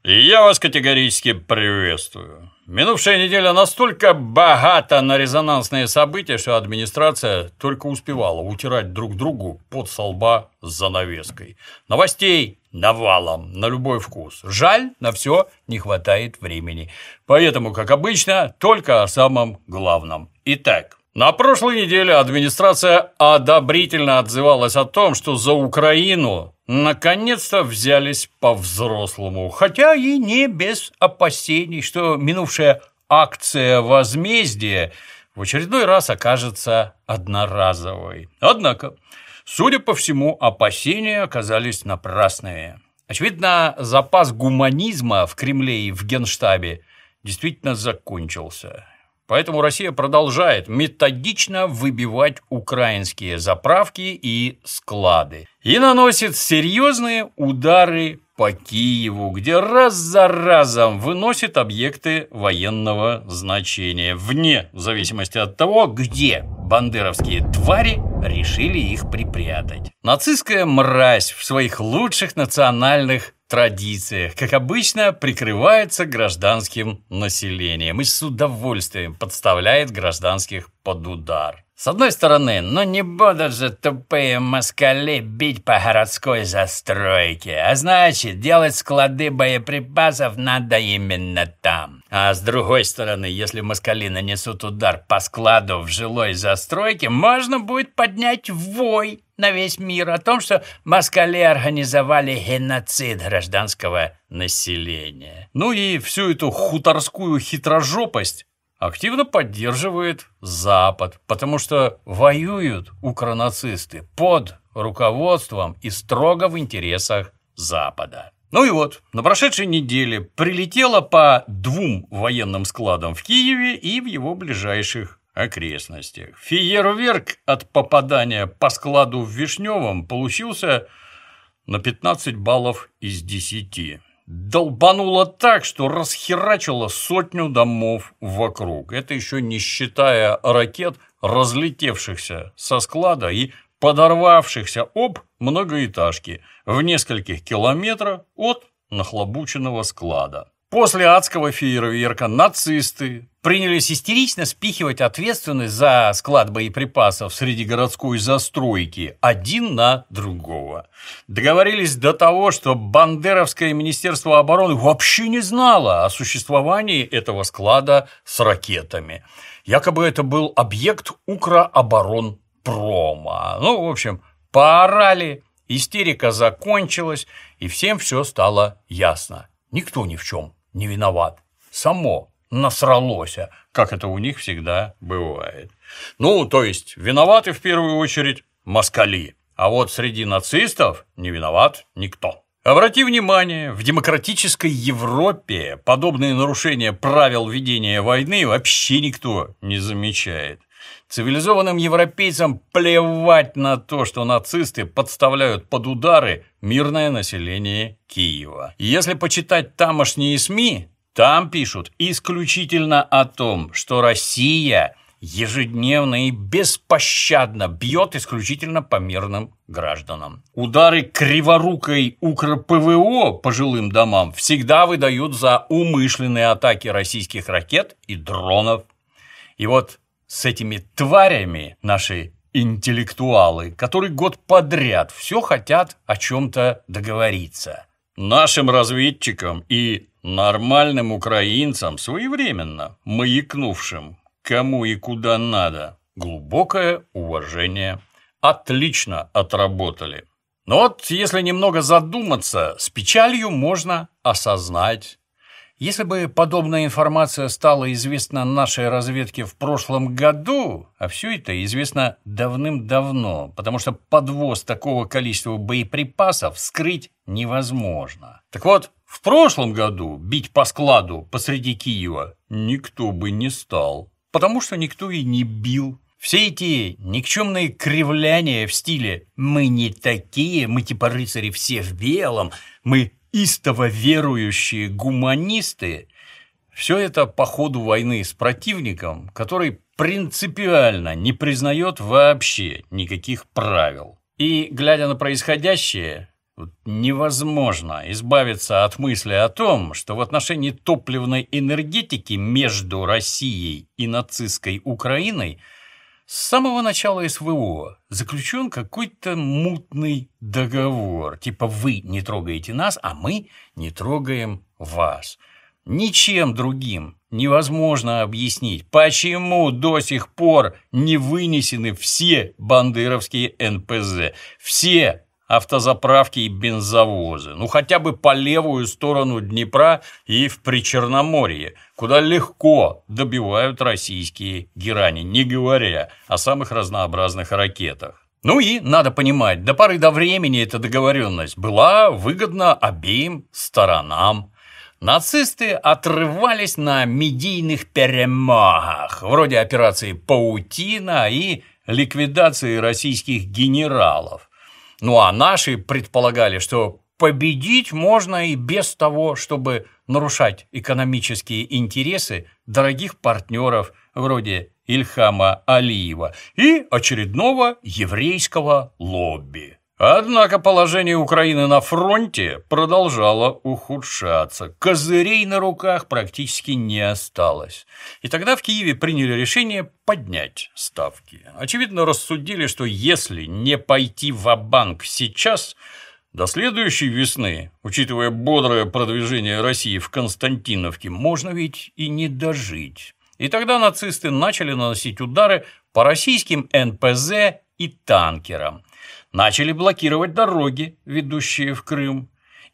И я вас категорически приветствую. Минувшая неделя настолько богата на резонансные события, что администрация только успевала утирать друг другу пот со лба с занавеской. Новостей навалом, на любой вкус. Жаль, на все не хватает времени. Поэтому, как обычно, только о самом главном. Итак, на прошлой неделе администрация одобрительно отзывалась о том, что за Украину наконец-то взялись по-взрослому, хотя и не без опасений, что минувшая акция возмездия в очередной раз окажется одноразовой. Однако, судя по всему, опасения оказались напрасными. Очевидно, запас гуманизма в Кремле и в Генштабе действительно закончился. Поэтому Россия продолжает методично выбивать украинские заправки и склады и наносит серьезные удары по Киеву, где раз за разом выносит объекты военного значения, вне зависимости от того, где бандеровские твари решили их припрятать. Нацистская мразь в своих лучших национальных традициях, как обычно, прикрывается гражданским населением и с удовольствием подставляет гражданских под удар. С одной стороны, не будут же тупые москали бить по городской застройке, а значит, делать склады боеприпасов надо именно там. А с другой стороны, если москали нанесут удар по складу в жилой застройке, можно будет поднять вой на весь мир о том, что москали организовали геноцид гражданского населения. И всю эту хуторскую хитрожопость активно поддерживает Запад, потому что воюют укронацисты под руководством и строго в интересах Запада. На прошедшей неделе прилетело по 2 военным складам в Киеве и в его ближайших окрестностях. Фейерверк от попадания по складу в Вишневом получился на 15 баллов из 10. Долбануло так, что расхерачило 100 домов вокруг. Это еще не считая ракет, разлетевшихся со склада и подорвавшихся об многоэтажки в нескольких километрах от нахлобученного склада. После адского фейерверка нацисты принялись истерично спихивать ответственность за склад боеприпасов среди городской застройки один на другого. Договорились до того, что Бандеровское министерство обороны вообще не знало о существовании этого склада с ракетами. Якобы это был объект Укроборонпрома. В общем, поорали, истерика закончилась, и всем все стало ясно. Никто ни в чем не виноват. Само насралось, как это у них всегда бывает. То есть, виноваты в первую очередь москали, а вот среди нацистов не виноват никто. Обрати внимание, в демократической Европе подобные нарушения правил ведения войны вообще никто не замечает. Цивилизованным европейцам плевать на то, что нацисты подставляют под удары мирное население Киева. И если почитать тамошние СМИ, там пишут исключительно о том, что Россия ежедневно и беспощадно бьет исключительно по мирным гражданам. Удары криворукой УКРПВО по жилым домам всегда выдают за умышленные атаки российских ракет и дронов. И вот с этими тварями наши интеллектуалы, которые год подряд все хотят о чем-то договориться. Нашим разведчикам и нормальным украинцам, своевременно маякнувшим, кому и куда надо, глубокое уважение. Отлично отработали. Но если немного задуматься, с печалью можно осознать. Если бы подобная информация стала известна нашей разведке в прошлом году, а все это известно давным-давно, потому что подвоз такого количества боеприпасов скрыть невозможно. Так вот, в прошлом году бить по складу посреди Киева никто бы не стал, потому что никто и не бил. Все эти никчемные кривляния в стиле «мы не такие, мы типа рыцари все в белом», «мы истово верующие гуманисты», все это по ходу войны с противником, который принципиально не признает вообще никаких правил. И, глядя на происходящее, Невозможно избавиться от мысли о том, что в отношении топливной энергетики между Россией и нацистской Украиной с самого начала СВО заключен какой-то мутный договор. Типа вы не трогаете нас, а мы не трогаем вас. Ничем другим невозможно объяснить, почему до сих пор не вынесены все бандеровские НПЗ, все автозаправки и бензовозы, хотя бы по левую сторону Днепра и в Причерноморье, куда легко добивают российские герани, не говоря о самых разнообразных ракетах. И надо понимать, до поры до времени эта договоренность была выгодна обеим сторонам. Нацисты отрывались на медийных перемогах, вроде операции «Паутина» и ликвидации российских генералов. А наши предполагали, что победить можно и без того, чтобы нарушать экономические интересы дорогих партнеров вроде Ильхама Алиева и очередного еврейского лобби. Однако положение Украины на фронте продолжало ухудшаться. Козырей на руках практически не осталось. И тогда в Киеве приняли решение поднять ставки. Очевидно, рассудили, что если не пойти ва-банк сейчас, до следующей весны, учитывая бодрое продвижение России в Константиновке, можно ведь и не дожить. И тогда нацисты начали наносить удары по российским НПЗ и танкерам. Начали блокировать дороги, ведущие в Крым.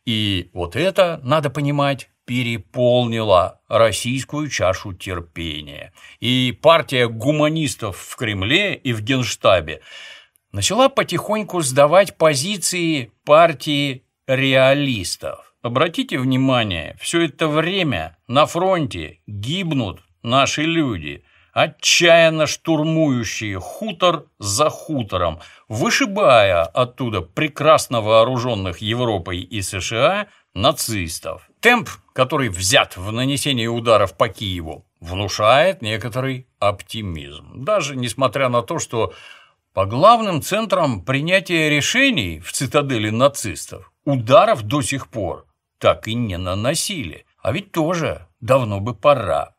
И вот это, надо понимать, переполнило российскую чашу терпения. И партия гуманистов в Кремле и в Генштабе начала потихоньку сдавать позиции партии реалистов. Обратите внимание, все это время на фронте гибнут наши люди, отчаянно штурмующие хутор за хутором, вышибая оттуда прекрасно вооруженных Европой и США нацистов. Темп, который взят в нанесении ударов по Киеву, внушает некоторый оптимизм. Даже несмотря на то, что по главным центрам принятия решений в цитадели нацистов ударов до сих пор так и не наносили. А ведь тоже давно бы пора.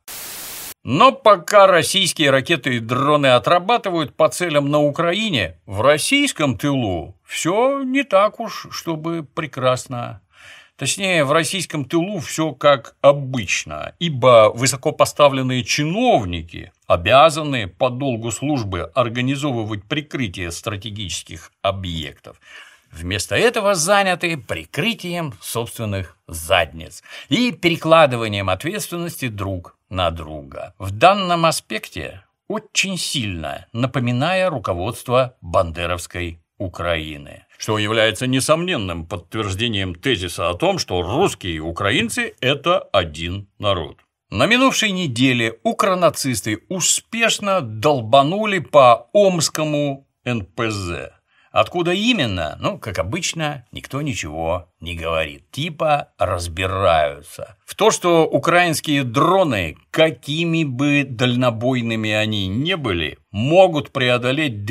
Но пока российские ракеты и дроны отрабатывают по целям на Украине, в российском тылу все не так уж, чтобы прекрасно. Точнее, в российском тылу все как обычно, ибо высокопоставленные чиновники обязаны по долгу службы организовывать прикрытие стратегических объектов. Вместо этого заняты прикрытием собственных задниц и перекладыванием ответственности друг на друга. В данном аспекте очень сильно напоминая руководство бандеровской Украины, что является несомненным подтверждением тезиса о том, что русские и украинцы – это один народ. На минувшей неделе укронацисты успешно долбанули по Омскому НПЗ. Откуда именно? Как обычно, никто ничего не говорит. Типа разбираются. В то, что украинские дроны, какими бы дальнобойными они ни были, могут преодолеть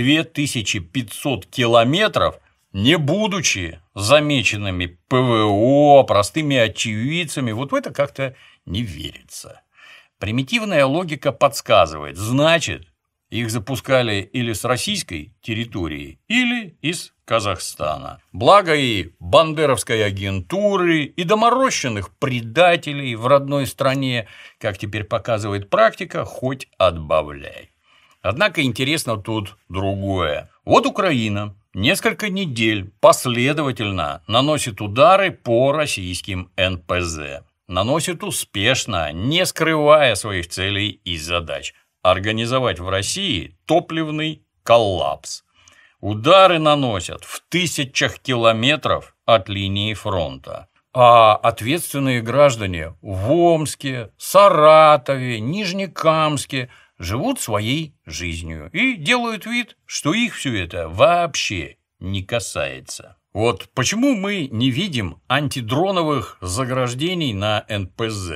2500 километров, не будучи замеченными ПВО, простыми очевидцами, вот в это как-то не верится. Примитивная логика подсказывает, значит, их запускали или с российской территории, или из Казахстана. Благо и бандеровской агентуры, и доморощенных предателей в родной стране, как теперь показывает практика, хоть отбавляй. Однако интересно тут другое. Вот Украина несколько недель последовательно наносит удары по российским НПЗ. Наносит успешно, не скрывая своих целей и задач. Организовать в России топливный коллапс. Удары наносят в тысячах километров от линии фронта. А ответственные граждане в Омске, Саратове, Нижнекамске живут своей жизнью и делают вид, что их все это вообще не касается. Вот почему мы не видим антидроновых заграждений на НПЗ?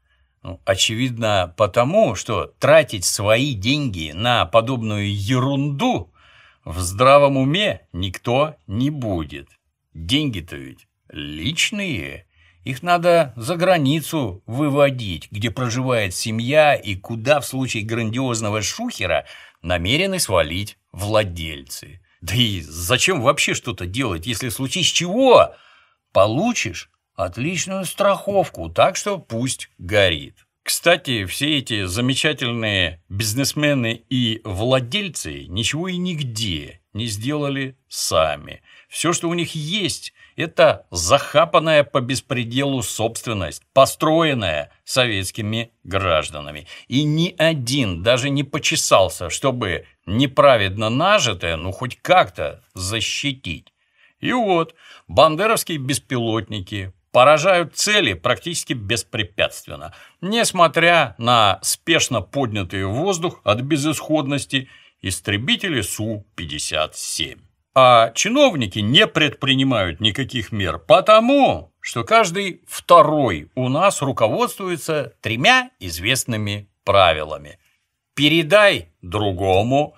Очевидно, потому что тратить свои деньги на подобную ерунду в здравом уме никто не будет. деньги-то ведь личные. Их надо за границу выводить, где проживает семья и куда в случае грандиозного шухера намерены свалить владельцы. Да и зачем вообще что-то делать, если в случае чего получишь отличную страховку, так что пусть горит. Кстати, все эти замечательные бизнесмены и владельцы ничего и нигде не сделали сами. Все, что у них есть, это захапанная по беспределу собственность, построенная советскими гражданами. И ни один даже не почесался, чтобы неправедно нажитое, хоть как-то защитить. И вот бандеровские беспилотники поражают цели практически беспрепятственно, несмотря на спешно поднятые в воздух от безысходности истребители Су-57. А чиновники не предпринимают никаких мер, потому что каждый второй у нас руководствуется 3 известными правилами. Передай другому,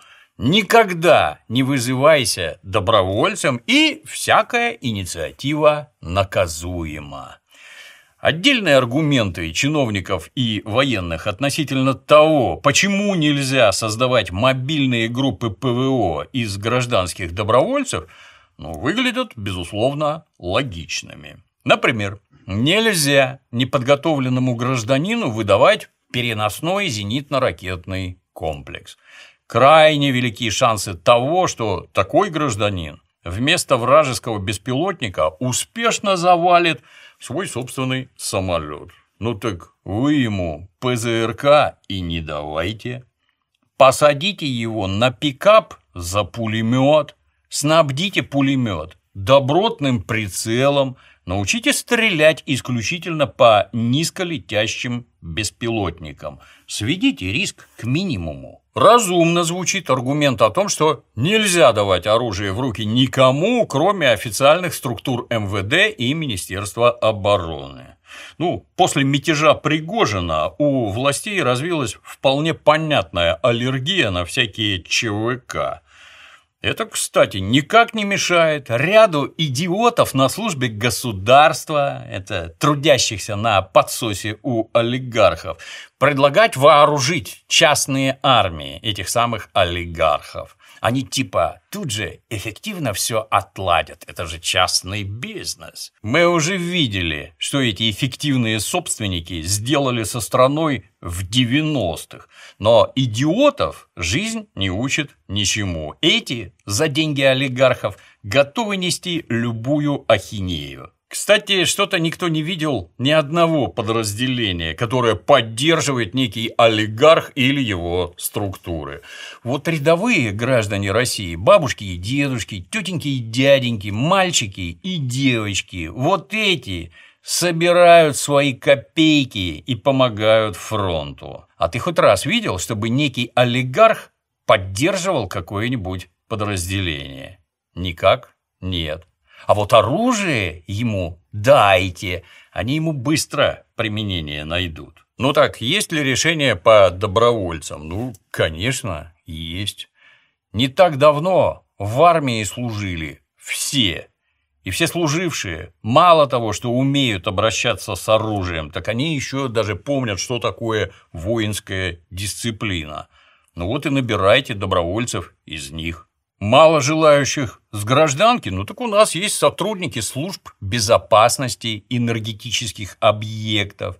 никогда не вызывайся добровольцем, и всякая инициатива наказуема. Отдельные аргументы чиновников и военных относительно того, почему нельзя создавать мобильные группы ПВО из гражданских добровольцев, выглядят, безусловно, логичными. Например, нельзя неподготовленному гражданину выдавать переносной зенитно-ракетный комплекс. Крайне велики шансы того, что такой гражданин вместо вражеского беспилотника успешно завалит свой собственный самолет. Так вы ему ПЗРК и не давайте. Посадите его на пикап за пулемет, снабдите пулемет добротным прицелом, научите стрелять исключительно по низколетящим беспилотникам. Сведите риск к минимуму. Разумно звучит аргумент о том, что нельзя давать оружие в руки никому, кроме официальных структур МВД и Министерства обороны. После мятежа Пригожина у властей развилась вполне понятная аллергия на всякие ЧВК. Это, кстати, никак не мешает ряду идиотов на службе государства, это трудящихся на подсосе у олигархов, предлагать вооружить частные армии этих самых олигархов. Они тут же эффективно все отладят, это же частный бизнес. Мы уже видели, что эти эффективные собственники сделали со страной в 90-х, но идиотов жизнь не учит ничему. Эти за деньги олигархов готовы нести любую ахинею. Кстати, что-то никто не видел ни одного подразделения, которое поддерживает некий олигарх или его структуры. Рядовые граждане России, бабушки и дедушки, тетеньки и дяденьки, мальчики и девочки, эти собирают свои копейки и помогают фронту. А ты хоть раз видел, чтобы некий олигарх поддерживал какое-нибудь подразделение? Никак нет. А оружие ему дайте, они ему быстро применение найдут. Есть ли решение по добровольцам? Конечно, есть. Не так давно в армии служили все. И все служившие, мало того, что умеют обращаться с оружием, так они еще даже помнят, что такое воинская дисциплина. И набирайте добровольцев из них. Мало желающих с гражданки, так у нас есть сотрудники служб безопасности энергетических объектов.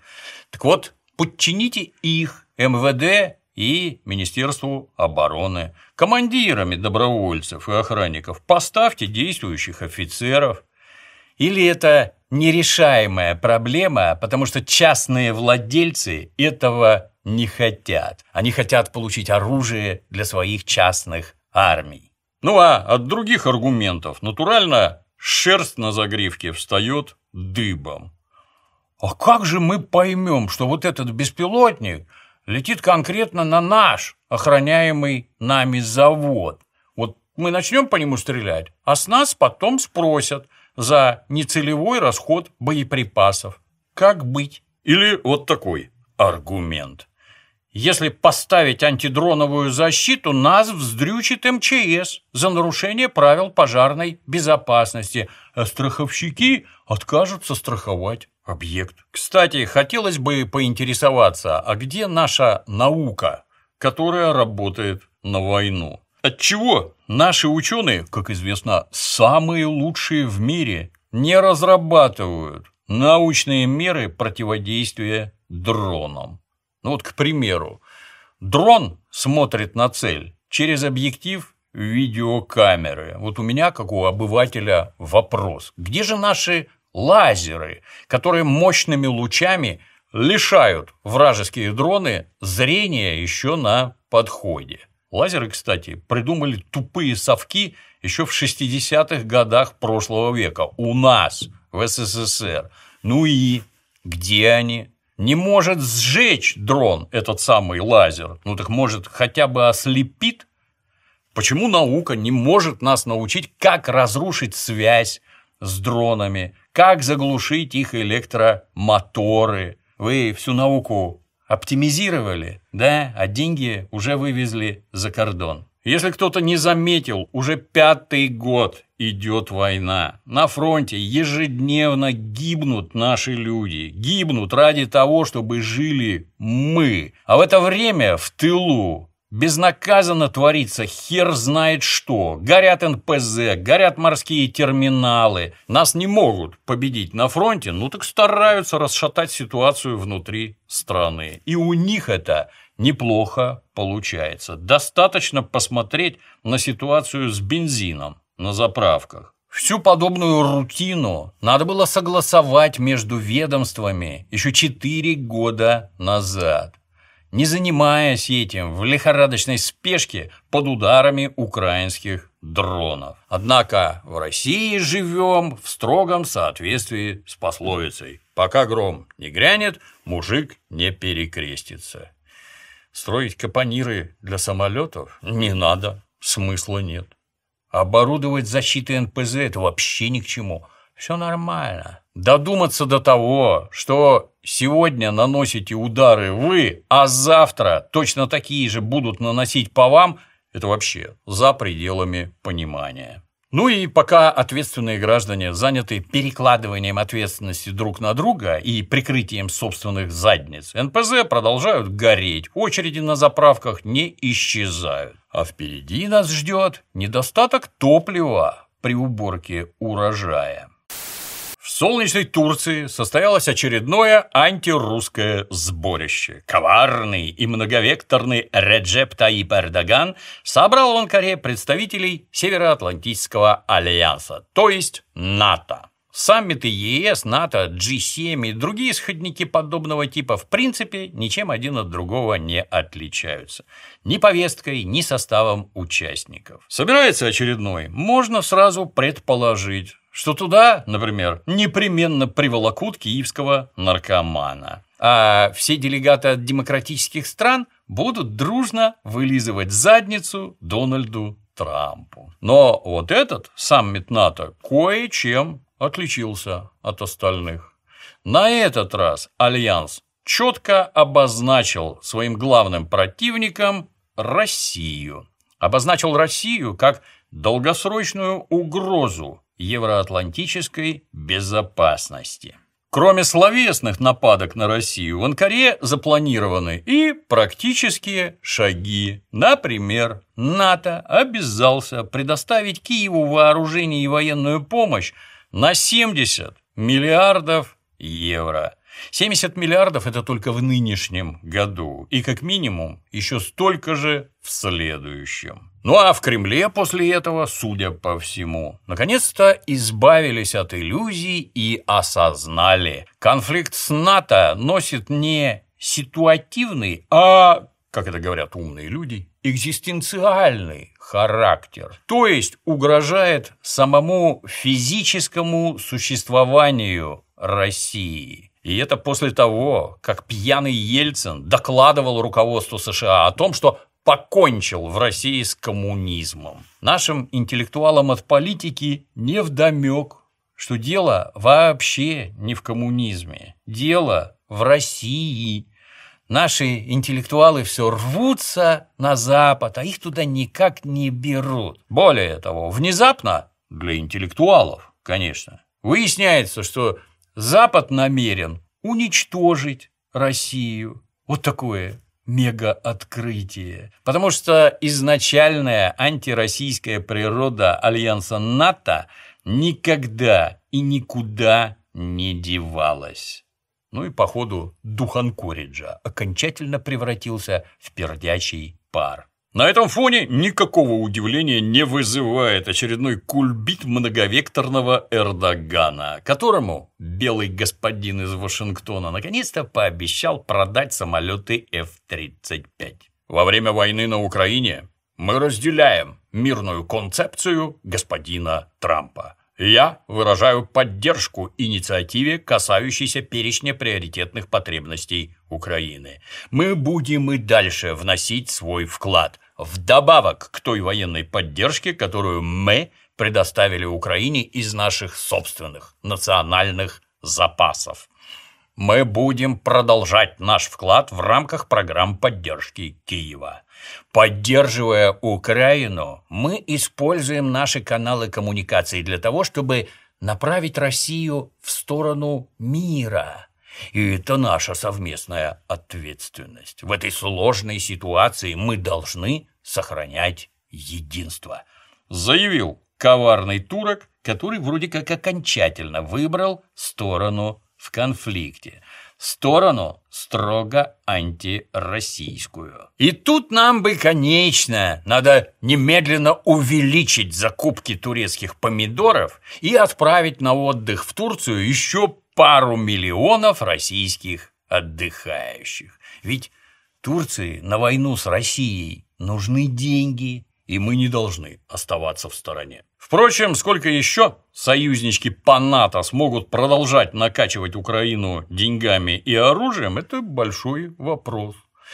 Подчините их МВД и Министерству обороны. Командирами добровольцев и охранников поставьте действующих офицеров. Или это нерешаемая проблема, потому что частные владельцы этого не хотят. Они хотят получить оружие для своих частных армий. А от других аргументов натурально шерсть на загривке встает дыбом. А как же мы поймем, что этот беспилотник летит конкретно на наш охраняемый нами завод? Мы начнем по нему стрелять, а с нас потом спросят за нецелевой расход боеприпасов. Как быть? Или такой аргумент. Если поставить антидроновую защиту, нас вздрючит МЧС за нарушение правил пожарной безопасности, а страховщики откажутся страховать объект. Кстати, хотелось бы поинтересоваться, а где наша наука, которая работает на войну? Отчего наши ученые, как известно, самые лучшие в мире, не разрабатывают научные меры противодействия дронам? Ну вот, к примеру, дрон смотрит на цель через объектив видеокамеры. Вот у меня, как у обывателя, вопрос. Где же наши лазеры, которые мощными лучами лишают вражеские дроны зрения еще на подходе? Лазеры, кстати, придумали тупые совки еще в 60-х годах прошлого века у нас, в СССР. Ну и где они? Не может сжечь дрон этот самый лазер, ну так может хотя бы ослепит? Почему наука не может нас научить, как разрушить связь с дронами, как заглушить их электромоторы? Вы всю науку оптимизировали, да, а деньги уже вывезли за кордон. Если кто-то не заметил, уже 5-й год идет война. На фронте ежедневно гибнут наши люди. Гибнут ради того, чтобы жили мы. А в это время в тылу безнаказанно творится хер знает что. Горят НПЗ, горят морские терминалы. Нас не могут победить на фронте, ну так стараются расшатать ситуацию внутри страны. И у них это неплохо получается. Достаточно посмотреть на ситуацию с бензином на заправках. Всю подобную рутину надо было согласовать между ведомствами еще 4 года назад, не занимаясь этим в лихорадочной спешке под ударами украинских дронов. Однако в России живем в строгом соответствии с пословицей: пока гром не грянет, мужик не перекрестится. Строить капониры для самолетов не надо, смысла нет. Оборудовать защитой НПЗ – это вообще ни к чему. Все нормально. Додуматься до того, что сегодня наносите удары вы, а завтра точно такие же будут наносить по вам – это вообще за пределами понимания. Ну и пока ответственные граждане заняты перекладыванием ответственности друг на друга и прикрытием собственных задниц, НПЗ продолжают гореть, очереди на заправках не исчезают. А впереди нас ждет недостаток топлива при уборке урожая. В солнечной Турции состоялось очередное антирусское сборище. Коварный и многовекторный Реджеп Таyyip Эрдоган собрал в Анкаре представителей Североатлантического альянса, то есть НАТО. Саммиты ЕС, НАТО, G7 и другие сходники подобного типа в принципе ничем один от другого не отличаются. Ни повесткой, ни составом участников. Собирается очередной, можно сразу предположить, что туда, например, непременно приволокут киевского наркомана. А все делегаты от демократических стран будут дружно вылизывать задницу Дональду Трампу. Но вот этот саммит НАТО кое-чем отличился от остальных. На этот раз Альянс четко обозначил своим главным противником Россию. Обозначил Россию как долгосрочную угрозу евроатлантической безопасности. Кроме словесных нападок на Россию, в Анкаре запланированы и практические шаги. Например, НАТО обязался предоставить Киеву вооружение и военную помощь на 70 миллиардов евро. 70 миллиардов – это только в нынешнем году, и как минимум еще столько же в следующем. Ну а в Кремле после этого, судя по всему, наконец-то избавились от иллюзий и осознали: конфликт с НАТО носит не ситуативный, а, как это говорят умные люди, экзистенциальный характер, то есть угрожает самому физическому существованию России. И это после того, как пьяный Ельцин докладывал руководству США о том, что покончил в России с коммунизмом. Нашим интеллектуалам от политики невдомек, что дело вообще не в коммунизме, дело в России. наши интеллектуалы все рвутся на Запад, а их туда никак не берут. Более того, внезапно, для интеллектуалов, конечно, выясняется, что Запад намерен уничтожить Россию. Вот такое мега-открытие. Потому что изначальная антироссийская природа альянса НАТО никогда и никуда не девалась. Ну и, походу, дух Анкориджа окончательно превратился в пердячий пар. На этом фоне никакого удивления не вызывает очередной кульбит многовекторного Эрдогана, которому белый господин из Вашингтона наконец-то пообещал продать самолеты F-35. Во время войны на Украине мы разделяем мирную концепцию господина Трампа. Я выражаю поддержку инициативе, касающейся перечня приоритетных потребностей Украины. Мы будем и дальше вносить свой вклад, вдобавок к той военной поддержке, которую мы предоставили Украине из наших собственных национальных запасов. Мы будем продолжать наш вклад в рамках программ поддержки Киева. Поддерживая Украину, мы используем наши каналы коммуникации для того, чтобы направить Россию в сторону мира. И это наша совместная ответственность. В этой сложной ситуации мы должны сохранять единство, заявил коварный турок, который вроде как окончательно выбрал сторону в конфликте. Сторону строго антироссийскую. И тут нам бы, конечно, надо немедленно увеличить закупки турецких помидоров и отправить на отдых в Турцию еще пару миллионов российских отдыхающих. Ведь Турции на войну с Россией нужны деньги, и мы не должны оставаться в стороне. Впрочем, сколько еще союзнички по НАТО смогут продолжать накачивать Украину деньгами и оружием, это большой вопрос.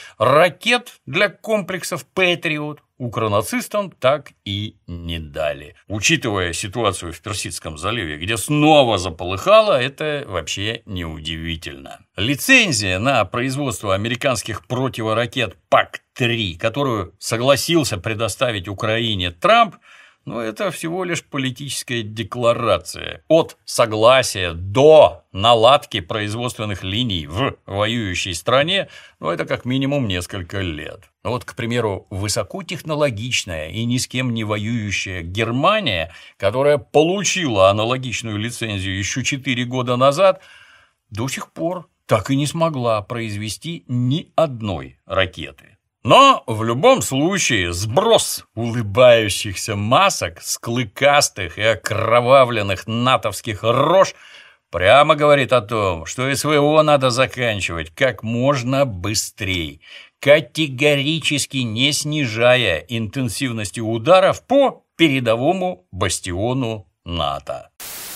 Ракет для комплексов «Патриот» укронацистам так и не дали. Учитывая ситуацию в Персидском заливе, где снова заполыхало, это вообще неудивительно. Лицензия на производство американских противоракет ПАК-3, которую согласился предоставить Украине Трамп, но это всего лишь политическая декларация. От согласия до наладки производственных линий в воюющей стране, это как минимум несколько лет. Вот, к примеру, высокотехнологичная и ни с кем не воюющая Германия, которая получила аналогичную лицензию еще 4 года назад, до сих пор так и не смогла произвести ни одной ракеты. Но в любом случае сброс улыбающихся масок с клыкастых и окровавленных натовских рож прямо говорит о том, что СВО надо заканчивать как можно быстрее, категорически не снижая интенсивности ударов по передовому бастиону НАТО.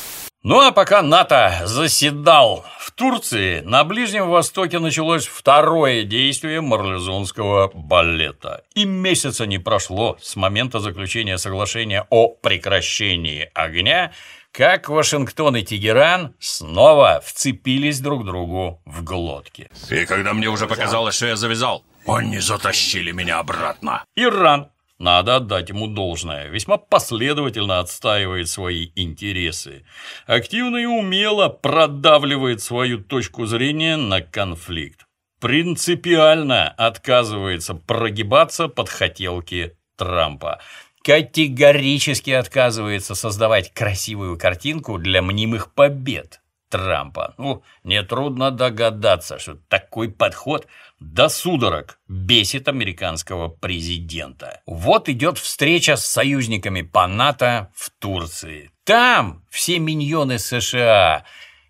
Ну а пока НАТО заседал в Турции, на Ближнем Востоке началось второе действие марлезонского балета. И месяца не прошло с момента заключения соглашения о прекращении огня, как Вашингтон и Тегеран снова вцепились друг другу в глотки. И когда мне уже показалось, что я завязал, они затащили меня обратно. Иран, надо отдать ему должное, весьма последовательно отстаивает свои интересы, активно и умело продавливает свою точку зрения на конфликт, принципиально отказывается прогибаться под хотелки Трампа, категорически отказывается создавать красивую картинку для мнимых побед Трампа. Нетрудно догадаться, что такой подход до судорог бесит американского президента. Вот идет встреча с союзниками по НАТО в Турции. Там все миньоны США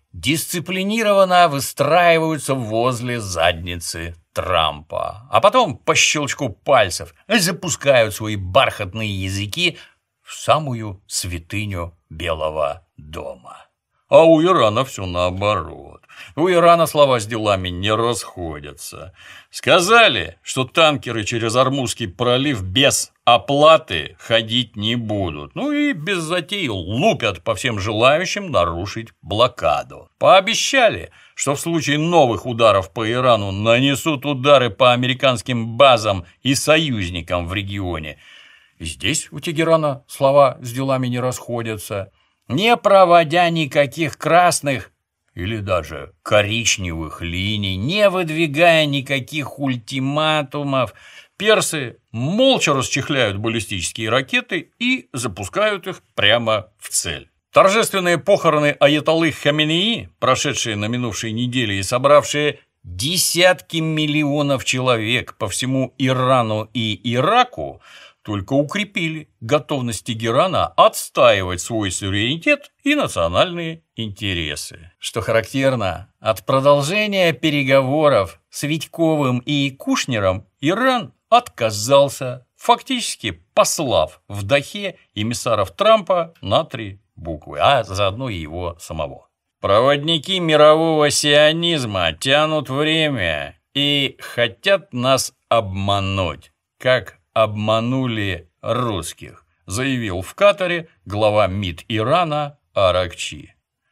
дисциплинированно выстраиваются возле задницы Трампа, а потом по щелчку пальцев запускают свои бархатные языки в самую святыню Белого дома. А у Ирана все наоборот. У Ирана слова с делами не расходятся. Сказали, что танкеры через Ормузский пролив без оплаты ходить не будут. И без затей лупят по всем желающим нарушить блокаду. Пообещали, что в случае новых ударов по Ирану нанесут удары по американским базам и союзникам в регионе. И здесь у Тегерана слова с делами не расходятся. Не проводя никаких красных или даже коричневых линий, не выдвигая никаких ультиматумов, персы молча расчехляют баллистические ракеты и запускают их прямо в цель. Торжественные похороны аятоллы Хаменеи, прошедшие на минувшей неделе и собравшие десятки миллионов человек по всему Ирану и Ираку, только укрепили готовность Тегерана отстаивать свой суверенитет и национальные интересы. Что характерно, от продолжения переговоров с Витьковым и Кушнером Иран отказался, фактически послав в Дахе эмиссаров Трампа на 3 буквы, а заодно и его самого. Проводники мирового сионизма тянут время и хотят нас обмануть, как обманули русских, заявил в Катаре глава МИД Ирана Аракчи.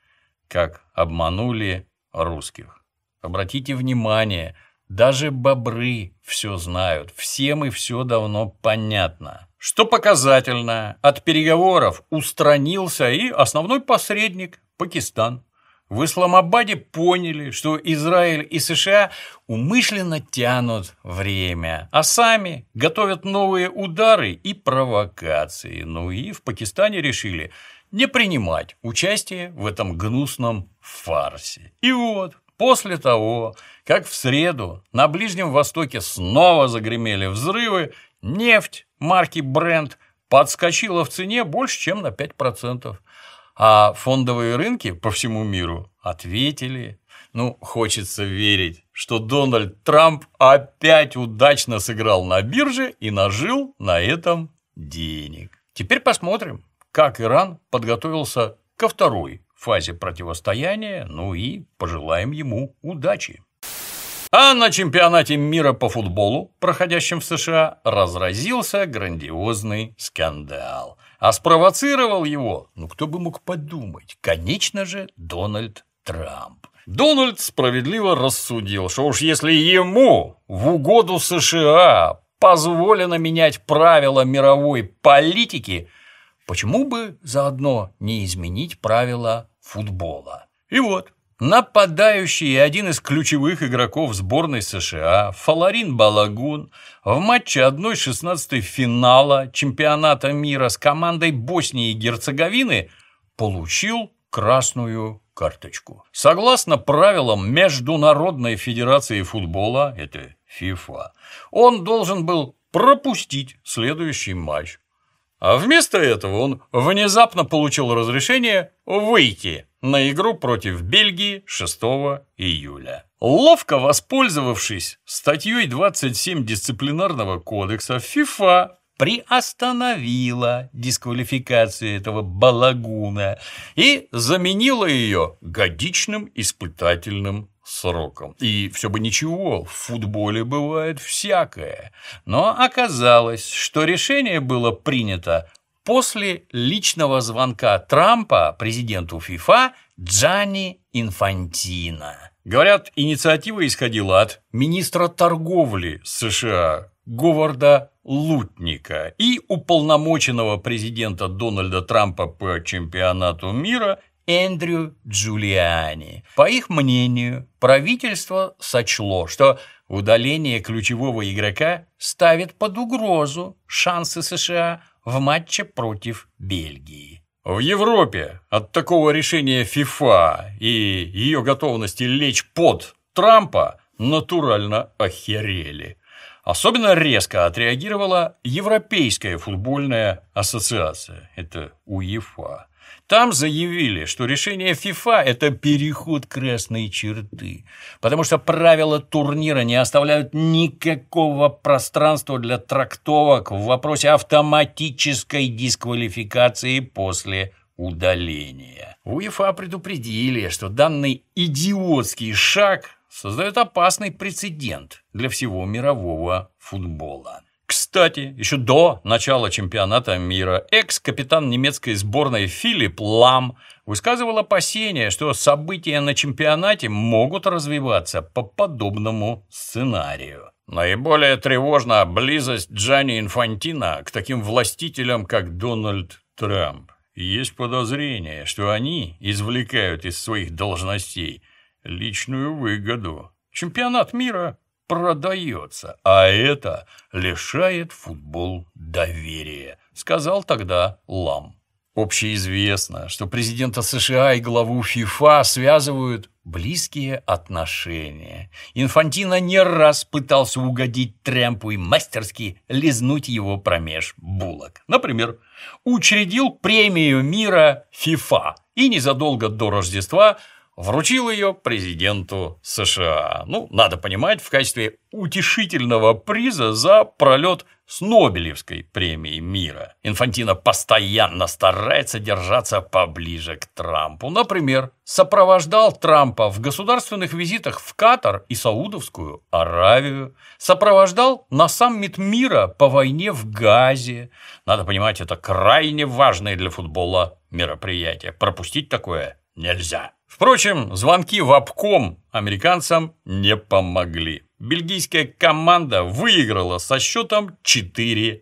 Как обманули русских. Обратите внимание, даже бобры все знают, всем и все давно понятно. Что показательно, от переговоров устранился и основной посредник Пакистан. В Исламабаде поняли, что Израиль и США умышленно тянут время, а сами готовят новые удары и провокации. Ну и в Пакистане решили не принимать участие в этом гнусном фарсе. И вот, после того, как в среду на Ближнем Востоке снова загремели взрывы, нефть марки Brent подскочила в цене больше, чем на 5%. А фондовые рынки по всему миру ответили. Хочется верить, что Дональд Трамп опять удачно сыграл на бирже и нажил на этом денег. Теперь посмотрим, как Иран подготовился ко второй фазе противостояния, и пожелаем ему удачи. А на чемпионате мира по футболу, проходящем в США, разразился грандиозный скандал. А спровоцировал его, кто бы мог подумать, конечно же, Дональд Трамп. Дональд справедливо рассудил, что уж если ему в угоду США позволено менять правила мировой политики, почему бы заодно не изменить правила футбола? И вот, нападающий и один из ключевых игроков сборной США Фаларин Балагун в матче 1/16 финала чемпионата мира с командой Боснии и Герцеговины получил красную карточку. Согласно правилам Международной федерации футбола, это ФИФА, он должен был пропустить следующий матч. А вместо этого он внезапно получил разрешение выйти на игру против Бельгии 6 июля. Ловко воспользовавшись статьей 27 дисциплинарного кодекса, ФИФА приостановила дисквалификацию этого балагуна и заменила ее годичным испытательным сроком. И все бы ничего, в футболе бывает всякое. Но оказалось, что решение было принято после личного звонка Трампа президенту ФИФА Джанни Инфантино. Говорят, инициатива исходила от министра торговли США Говарда Лутника и уполномоченного президента Дональда Трампа по чемпионату мира Эндрю Джулиани. По их мнению, правительство сочло, что удаление ключевого игрока ставит под угрозу шансы США в матче против Бельгии. В Европе от такого решения ФИФА и ее готовности лечь под Трампа натурально охерели. Особенно резко отреагировала Европейская футбольная ассоциация, это УЕФА. Там заявили, что решение ФИФА – это переход красной черты, потому что правила турнира не оставляют никакого пространства для трактовок в вопросе автоматической дисквалификации после удаления. УЕФА предупредили, что данный идиотский шаг создает опасный прецедент для всего мирового футбола. Кстати, Кстати, еще до начала чемпионата мира экс-капитан немецкой сборной Филипп Лам высказывал опасения, что события на чемпионате могут развиваться по подобному сценарию. Наиболее тревожна близость Джанни Инфантино к таким властителям, как Дональд Трамп. Есть подозрение, что они извлекают из своих должностей личную выгоду. Чемпионат мира продается, а это лишает футбол доверия, сказал тогда Лам. Общеизвестно, что президента США и главу ФИФА связывают близкие отношения. Инфантино не раз пытался угодить Трэмпу и мастерски лизнуть его промеж булок. Например, учредил премию мира ФИФА и незадолго до Рождества вручил ее президенту США. Надо понимать, в качестве утешительного приза за пролет с Нобелевской премией мира. Инфантино постоянно старается держаться поближе к Трампу. Например, сопровождал Трампа в государственных визитах в Катар и Саудовскую Аравию, сопровождал на саммит мира по войне в Газе. Надо понимать, это крайне важное для футбола мероприятие. Пропустить такое нельзя. Впрочем, звонки в обком американцам не помогли. Бельгийская команда выиграла со счетом 4-1.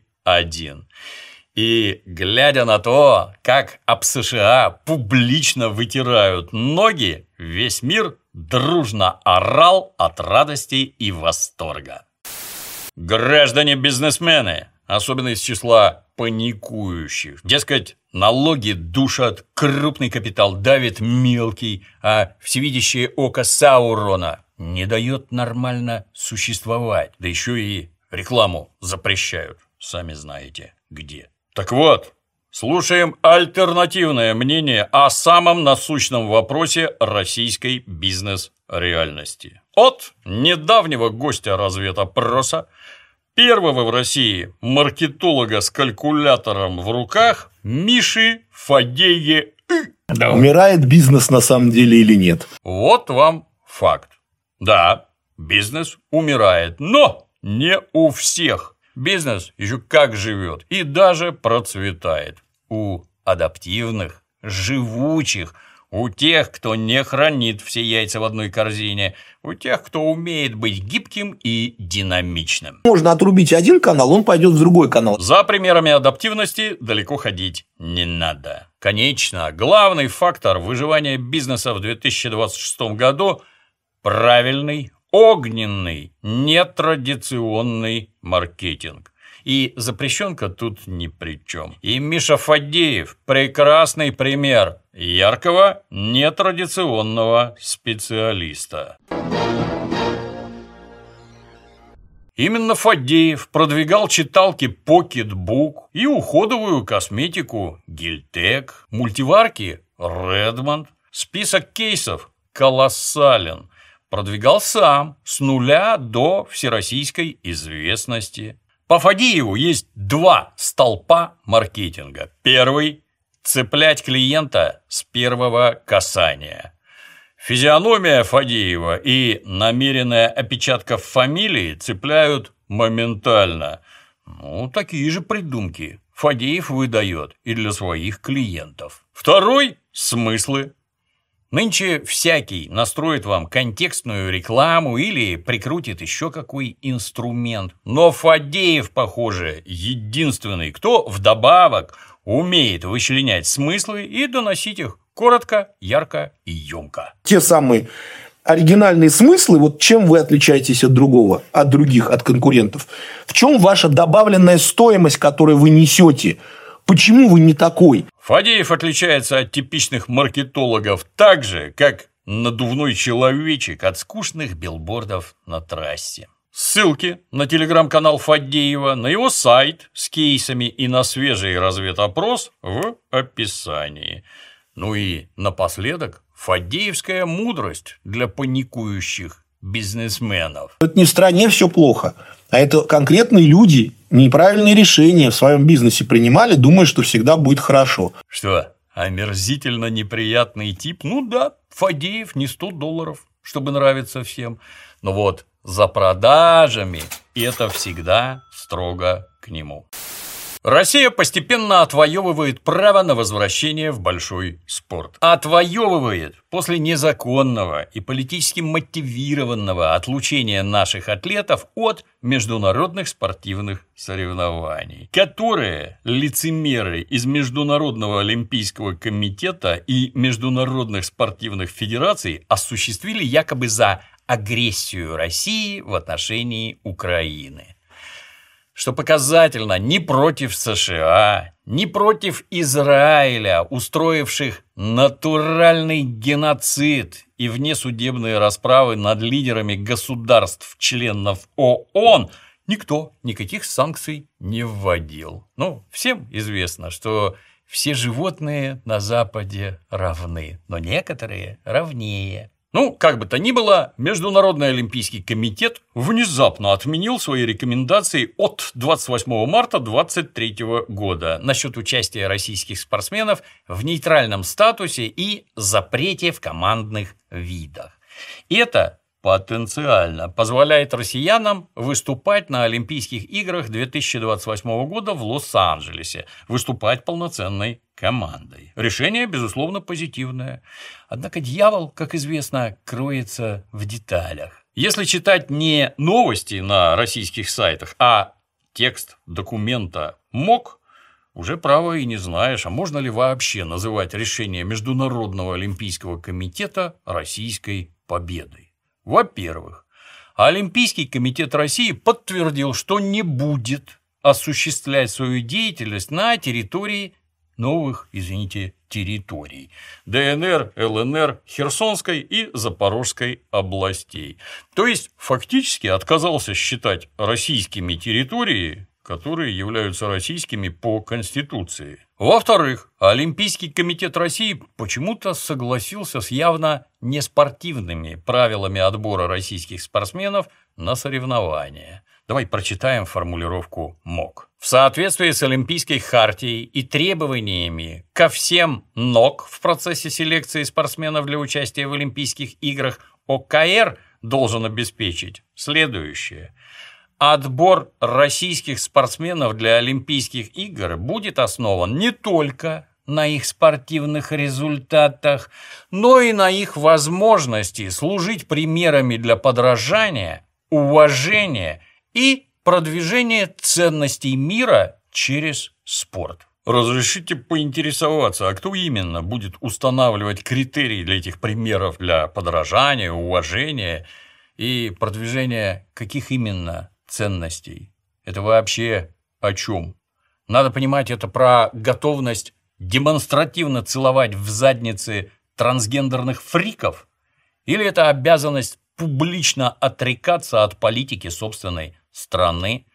И глядя на то, как об США публично вытирают ноги, весь мир дружно орал от радости и восторга. Граждане-бизнесмены, особенно из числа паникующих, дескать, налоги душат, крупный капитал давит мелкий, а всевидящее око Саурона не дает нормально существовать. Да еще и рекламу запрещают, сами знаете где. Так вот, слушаем альтернативное мнение о самом насущном вопросе российской бизнес-реальности. От недавнего гостя разведопроса, первого в России маркетолога с калькулятором в руках Миши Фадея. Да. Умирает бизнес на самом деле или нет? Вот вам факт. Да, бизнес умирает, но не у всех. Бизнес еще как живет и даже процветает. У адаптивных, живучих, у тех, кто не хранит все яйца в одной корзине, у тех, кто умеет быть гибким и динамичным. Можно отрубить один канал, он пойдет в другой канал. За примерами адаптивности далеко ходить не надо. Конечно, главный фактор выживания бизнеса в 2026 году – правильный, огненный, нетрадиционный маркетинг. И запрещенка тут ни при чем. И Миша Фадеев – прекрасный пример яркого, нетрадиционного специалиста. Именно Фадеев продвигал читалки Pocketbook и уходовую косметику Гильтек, мультиварки Redmond. Список кейсов колоссален. Продвигал сам с нуля до всероссийской известности. По Фадееву есть два столпа маркетинга. Первый – цеплять клиента с первого касания. Физиономия Фадеева и намеренная опечатка фамилии цепляют моментально. Такие же придумки Фадеев выдает и для своих клиентов. Второй – смыслы. Нынче всякий настроит вам контекстную рекламу или прикрутит еще какой инструмент. Но Фадеев, похоже, единственный, кто вдобавок умеет вычленять смыслы и доносить их коротко, ярко и емко. Те самые оригинальные смыслы, вот чем вы отличаетесь от других, от конкурентов? В чем ваша добавленная стоимость, которую вы несете? Почему вы не такой? Фадеев отличается от типичных маркетологов так же, как надувной человечек от скучных билбордов на трассе. Ссылки на телеграм-канал Фадеева, на его сайт с кейсами и на свежий разведопрос в описании. И напоследок фадеевская мудрость для паникующих бизнесменов. Это не в стране все плохо, а это конкретные люди неправильные решения в своем бизнесе принимали, думая, что всегда будет хорошо. Что, омерзительно неприятный тип? Да, Фадеев не $100, чтобы нравиться всем. Но вот за продажами это всегда строго к нему. Россия постепенно отвоевывает право на возвращение в большой спорт. Отвоевывает после незаконного и политически мотивированного отлучения наших атлетов от международных спортивных соревнований, которые лицемеры из Международного олимпийского комитета и международных спортивных федераций осуществили якобы за агрессию России в отношении Украины. Что показательно, ни против США, ни против Израиля, устроивших натуральный геноцид и внесудебные расправы над лидерами государств-членов ООН, никто никаких санкций не вводил. Всем известно, что все животные на Западе равны, но некоторые равнее. Как бы то ни было, Международный олимпийский комитет внезапно отменил свои рекомендации от 28 марта 2023 года насчет участия российских спортсменов в нейтральном статусе и запрете в командных видах. Это потенциально позволяет россиянам выступать на Олимпийских играх 2028 года в Лос-Анджелесе, выступать полноценной командой. Решение, безусловно, позитивное. Однако дьявол, как известно, кроется в деталях. Если читать не новости на российских сайтах, а текст документа МОК, уже право и не знаешь, а можно ли вообще называть решение Международного олимпийского комитета российской победой. Во-первых, Олимпийский комитет России подтвердил, что не будет осуществлять свою деятельность на территории новых, территорий – ДНР, ЛНР, Херсонской и Запорожской областей. То есть, фактически отказался считать российскими территории, которые являются российскими по Конституции. Во-вторых, Олимпийский комитет России почему-то согласился с явно неспортивными правилами отбора российских спортсменов на соревнования. Давай прочитаем формулировку МОК. В соответствии с Олимпийской хартией и требованиями ко всем НОК в процессе селекции спортсменов для участия в Олимпийских играх ОКР должен обеспечить следующее. Отбор российских спортсменов для Олимпийских игр будет основан не только на их спортивных результатах, но и на их возможности служить примерами для подражания, уважения и продвижения ценностей мира через спорт. Разрешите поинтересоваться, а кто именно будет устанавливать критерии для этих примеров для подражания, уважения и продвижения каких именно ценностей? Это вообще о чем? Надо понимать, это про готовность демонстративно целовать в задницы трансгендерных фриков? Или это обязанность публично отрекаться от политики собственной страны?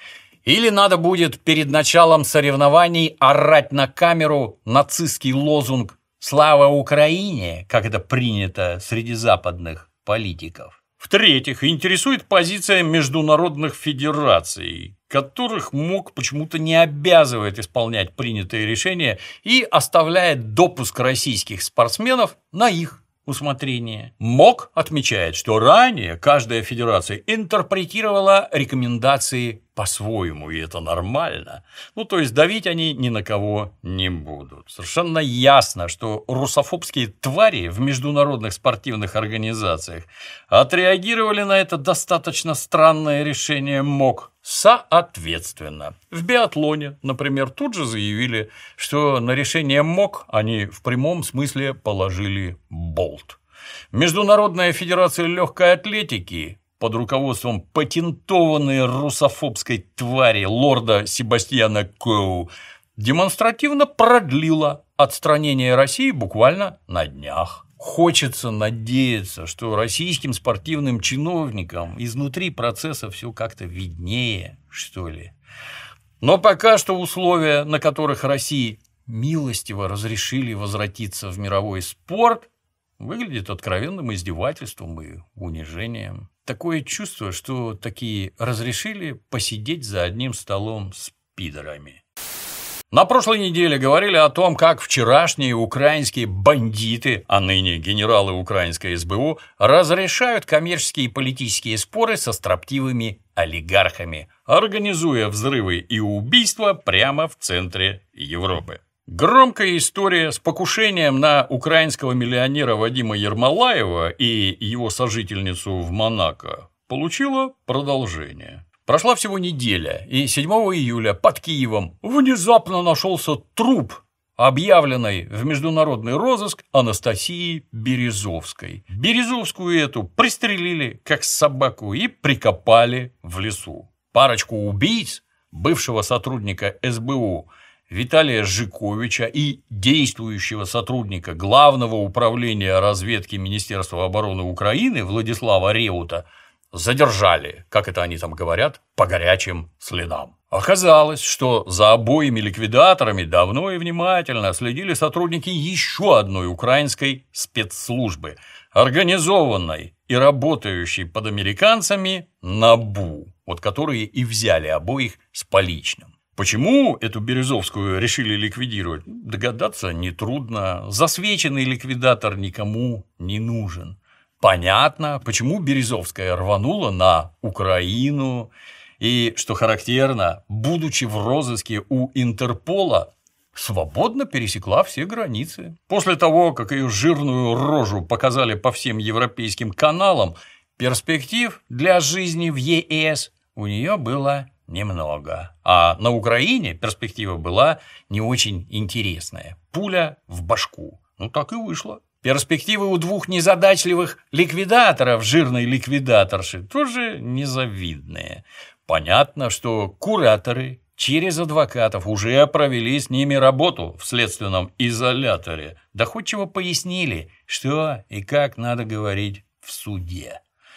Или надо будет перед началом соревнований орать на камеру нацистский лозунг «Слава Украине», как это принято среди западных политиков? В-третьих, интересует позиция международных федераций, которых МОК почему-то не обязывает исполнять принятые решения и оставляет допуск российских спортсменов на их усмотрение. МОК отмечает, что ранее каждая федерация интерпретировала рекомендации по-своему, и это нормально. То есть давить они ни на кого не будут. Совершенно ясно, что русофобские твари в международных спортивных организациях отреагировали на это достаточно странное решение МОК соответственно. В биатлоне, например, тут же заявили, что на решение МОК они в прямом смысле положили болт. Международная федерация легкой атлетики под руководством патентованной русофобской твари лорда Себастьяна Коу демонстративно продлила отстранение России буквально на днях. Хочется надеяться, что российским спортивным чиновникам изнутри процесса все как-то виднее, что ли. Но пока что условия, на которых России милостиво разрешили возвратиться в мировой спорт, выглядят откровенным издевательством и унижением. Такое чувство, что такие разрешили посидеть за одним столом с пидорами. На прошлой неделе говорили о том, как вчерашние украинские бандиты, а ныне генералы украинской СБУ, разрешают коммерческие и политические споры со строптивыми олигархами, организуя взрывы и убийства прямо в центре Европы. Громкая история с покушением на украинского миллионера Вадима Ермолаева и его сожительницу в Монако получила продолжение. Прошла всего неделя, и 7 июля под Киевом внезапно нашелся труп объявленной в международный розыск Анастасии Березовской. Березовскую эту пристрелили, как собаку, и прикопали в лесу. Парочку убийц, бывшего сотрудника СБУ Виталия Жиковича и действующего сотрудника Главного управления разведки Министерства обороны Украины Владислава Реута, задержали, как это они там говорят, по горячим следам. Оказалось, что за обоими ликвидаторами давно и внимательно следили сотрудники еще одной украинской спецслужбы, организованной и работающей под американцами НАБУ, вот которые и взяли обоих с поличным. Почему эту Березовскую решили ликвидировать? Догадаться нетрудно. Засвеченный ликвидатор никому не нужен. Понятно, почему Березовская рванула на Украину и, что характерно, будучи в розыске у Интерпола, свободно пересекла все границы. После того, как ее жирную рожу показали по всем европейским каналам, перспектив для жизни в ЕС у нее было немного. А на Украине перспектива была не очень интересная. Пуля в башку. Ну так и вышло. Перспективы у двух незадачливых ликвидаторов, жирной ликвидаторши, тоже незавидные. Понятно, что кураторы через адвокатов уже провели с ними работу в следственном изоляторе. Доходчиво пояснили, что и как надо говорить в суде.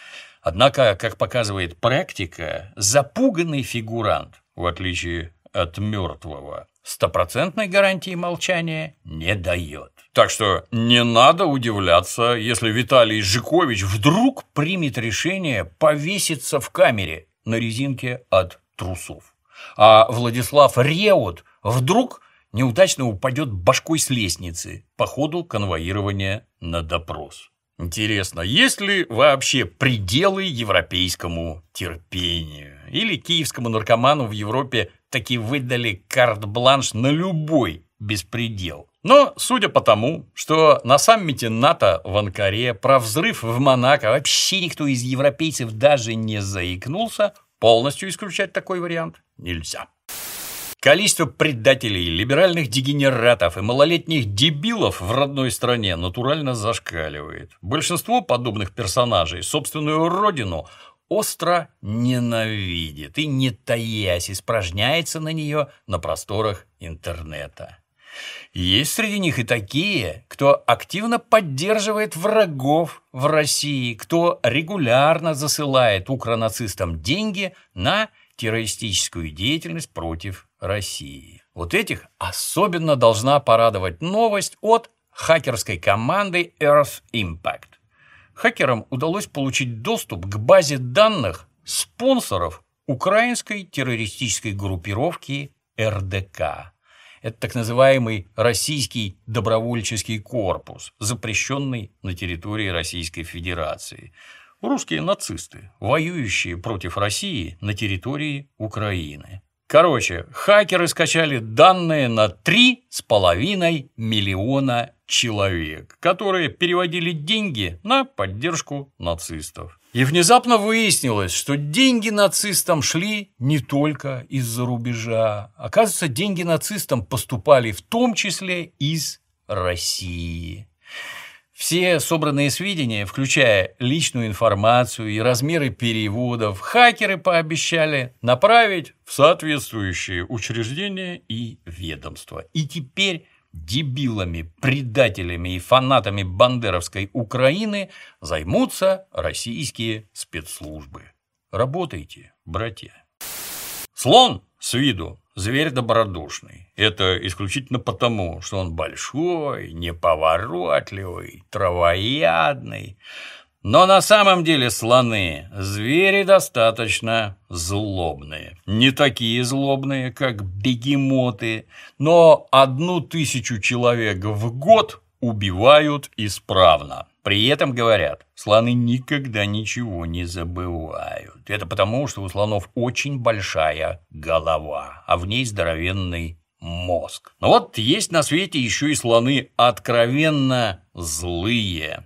Однако, как показывает практика, запуганный фигурант, в отличие от мертвого, стопроцентной гарантии молчания не дает. Так что не надо удивляться, если Виталий Жикович вдруг примет решение повеситься в камере на резинке от трусов. А Владислав Реут вдруг неудачно упадет башкой с лестницы по ходу конвоирования на допрос. Интересно, есть ли вообще пределы европейскому терпению? Или киевскому наркоману в Европе таки выдали карт-бланш на любой беспредел? Но, судя по тому, что на саммите НАТО в Анкаре про взрыв в Монако вообще никто из европейцев даже не заикнулся, полностью исключать такой вариант нельзя. Количество предателей, либеральных дегенератов и малолетних дебилов в родной стране натурально зашкаливает. Большинство подобных персонажей собственную родину остро ненавидит и, не таясь, испражняется на нее на просторах интернета. Есть среди них и такие, кто активно поддерживает врагов в России, кто регулярно засылает укронацистам деньги на террористическую деятельность против России. Вот этих особенно должна порадовать новость от хакерской команды Earth Impact. Хакерам удалось получить доступ к базе данных спонсоров украинской террористической группировки РДК. Это так называемый Российский добровольческий корпус, запрещенный на территории Российской Федерации. Русские нацисты, воюющие против России на территории Украины. Короче, хакеры скачали данные на 3,5 миллиона человек, которые переводили деньги на поддержку нацистов. И внезапно выяснилось, что деньги нацистам шли не только из-за рубежа. Оказывается, деньги нацистам поступали в том числе из России. Все собранные сведения, включая личную информацию и размеры переводов, хакеры пообещали направить в соответствующие учреждения и ведомства. И теперь дебилами, предателями и фанатами бандеровской Украины займутся российские спецслужбы. Работайте, братья. Слон с виду зверь добродушный. Это исключительно потому, что он большой, неповоротливый, травоядный. Но на самом деле слоны – звери достаточно злобные. Не такие злобные, как бегемоты, но 1000 человек в год убивают исправно. При этом говорят, слоны никогда ничего не забывают. Это потому, что у слонов очень большая голова, а в ней здоровенный мозг. Но вот есть на свете еще и слоны откровенно злые.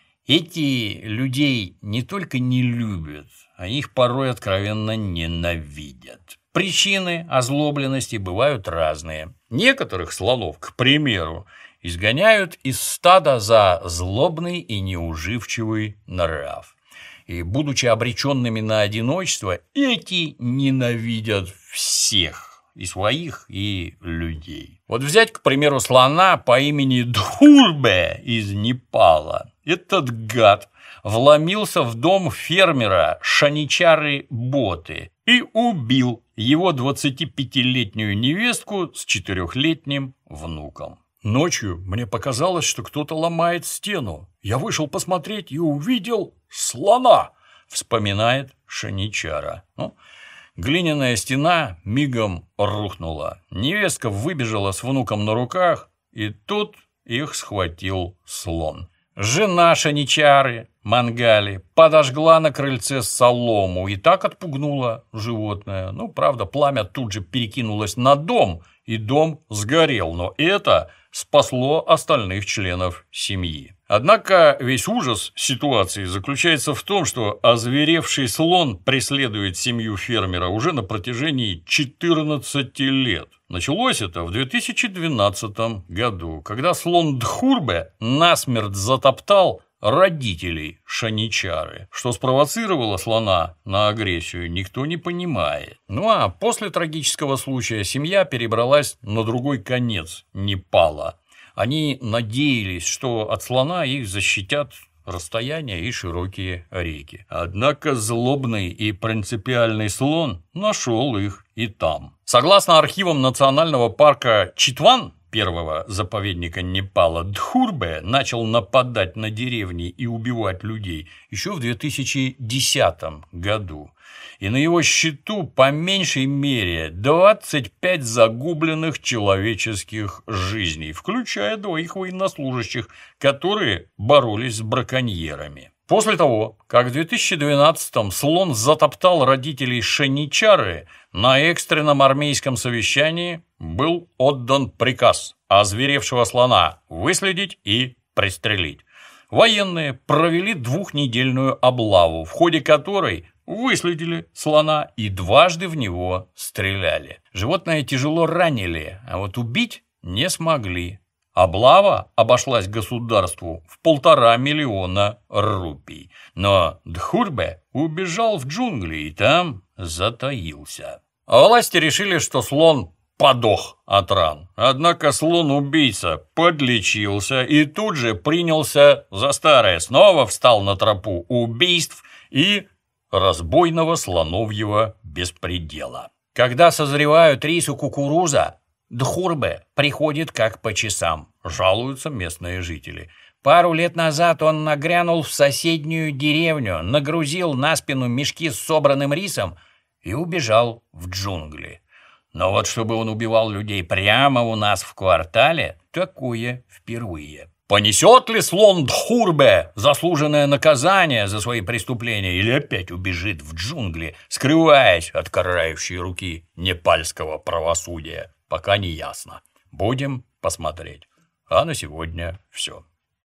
Эти людей не только не любят, а их порой откровенно ненавидят. Причины озлобленности бывают разные. Некоторых слонов, к примеру, изгоняют из стада за злобный и неуживчивый нрав. И, будучи обреченными на одиночество, эти ненавидят всех. И своих, и людей. Вот взять, к примеру, слона по имени Дхурбе из Непала. Этот гад вломился в дом фермера Шаничары Боты и убил его 25-летнюю невестку с 4-летним внуком. Ночью мне показалось, что кто-то ломает стену. Я вышел посмотреть и увидел слона, вспоминает Шаничара. Глиняная стена мигом рухнула. Невестка выбежала с внуком на руках, и тут их схватил слон. Жена Шаничары, Мангали, подожгла на крыльце солому и так отпугнула животное. Правда, пламя тут же перекинулось на дом, и дом сгорел, но это спасло остальных членов семьи. Однако весь ужас ситуации заключается в том, что озверевший слон преследует семью фермера уже на протяжении 14 лет. Началось это в 2012 году, когда слон Дхурбе насмерть затоптал родителей Шаничары. Что спровоцировало слона на агрессию, никто не понимает. А после трагического случая семья перебралась на другой конец Непала. Они надеялись, что от слона их защитят расстояния и широкие реки. Однако злобный и принципиальный слон нашел их и там. Согласно архивам национального парка Читван, первого заповедника Непала, Дхурбе начал нападать на деревни и убивать людей еще в 2010 году. И на его счету по меньшей мере 25 загубленных человеческих жизней, включая 2 военнослужащих, которые боролись с браконьерами. После того, как в 2012-м слон затоптал родителей Шаничары, на экстренном армейском совещании был отдан приказ озверевшего слона выследить и пристрелить. Военные провели 2-недельную облаву, в ходе которой выследили слона и дважды в него стреляли. Животное тяжело ранили, а вот убить не смогли. Облава обошлась государству в 1,5 миллиона рупий. Но Дхурбе убежал в джунгли и там затаился. Власти решили, что слон подох от ран. Однако слон-убийца подлечился и тут же принялся за старое. Снова встал на тропу убийств и разбойного слоновьего беспредела. Когда созревают рис и кукуруза, Дхурбе приходит как по часам, жалуются местные жители. Пару лет назад он нагрянул в соседнюю деревню, нагрузил на спину мешки с собранным рисом и убежал в джунгли. Но вот чтобы он убивал людей прямо у нас в квартале, такое впервые. Понесет ли слон Дхурбе заслуженное наказание за свои преступления или опять убежит в джунгли, скрываясь от карающей руки непальского правосудия? Пока не ясно. Будем посмотреть. А на сегодня все.